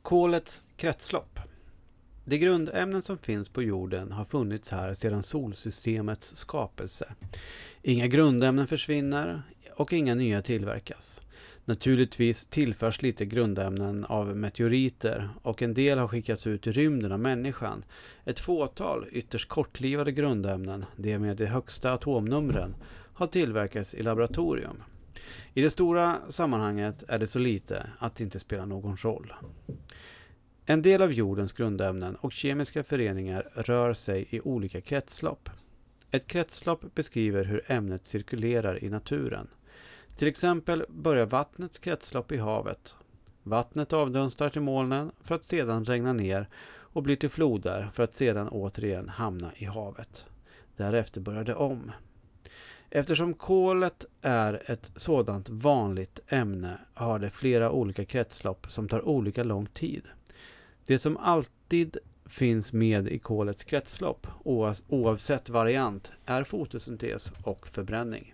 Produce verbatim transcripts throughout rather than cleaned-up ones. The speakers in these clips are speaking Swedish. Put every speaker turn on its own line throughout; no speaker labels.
Kolets kretslopp. De grundämnen som finns på jorden har funnits här sedan solsystemets skapelse. Inga grundämnen försvinner och inga nya tillverkas. Naturligtvis tillförs lite grundämnen av meteoriter och en del har skickats ut i rymden av människan. Ett fåtal ytterst kortlivade grundämnen, de med de högsta atomnumren, har tillverkats i laboratorium. I det stora sammanhanget är det så lite att det inte spelar någon roll. En del av jordens grundämnen och kemiska föreningar rör sig i olika kretslopp. Ett kretslopp beskriver hur ämnet cirkulerar i naturen. Till exempel börjar vattnets kretslopp i havet. Vattnet avdunstar till molnen för att sedan regna ner och blir till floder för att sedan återigen hamna i havet. Därefter börjar det om. Eftersom kolet är ett sådant vanligt ämne har det flera olika kretslopp som tar olika lång tid. Det som alltid finns med i kolets kretslopp, oavsett variant, är fotosyntes och förbränning.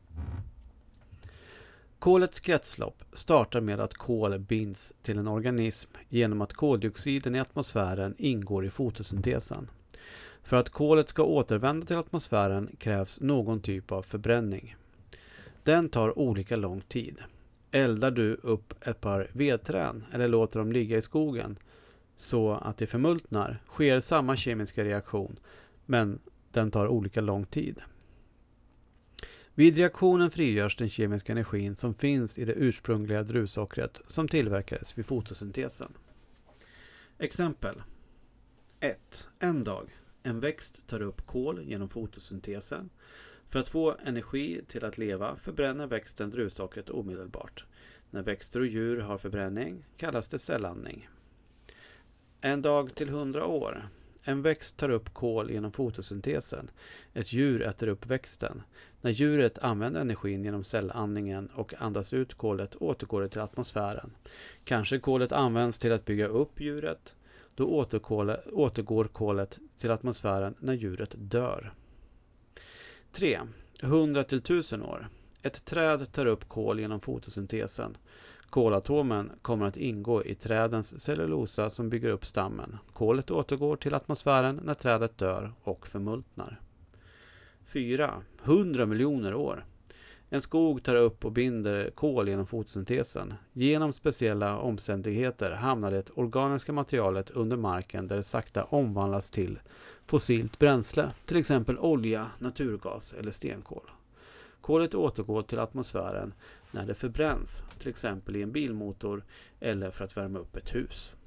Kolets kretslopp startar med att kol binds till en organism genom att koldioxiden i atmosfären ingår i fotosyntesen. För att kolet ska återvända till atmosfären krävs någon typ av förbränning. Den tar olika lång tid. Eldar du upp ett par vedträn eller låter dem ligga i skogen så att det förmultnar, sker samma kemiska reaktion, men den tar olika lång tid. Vid reaktionen frigörs den kemiska energin som finns i det ursprungliga druvsockret som tillverkades vid fotosyntesen. Exempel ett. En dag. En växt tar upp kol genom fotosyntesen. För att få energi till att leva förbränner växten druvsockret omedelbart. När växter och djur har förbränning kallas det cellandning. En dag till hundra år. En växt tar upp kol genom fotosyntesen. Ett djur äter upp växten. När djuret använder energin genom cellandningen och andas ut kolet återgår det till atmosfären. Kanske kolet används till att bygga upp djuret. Då återgår kolet till atmosfären när djuret dör. tre. hundra till tusen år. Ett träd tar upp kol genom fotosyntesen. Kolatomen kommer att ingå i trädens cellulosa som bygger upp stammen. Kolet återgår till atmosfären när trädet dör och förmultnar. fyra. hundra miljoner år. En skog tar upp och binder kol genom fotosyntesen. Genom speciella omständigheter hamnar det organiska materialet under marken där det sakta omvandlas till fossilt bränsle, till exempel olja, naturgas eller stenkol. Kolet återgår till atmosfären när det förbränns, till exempel i en bilmotor eller för att värma upp ett hus.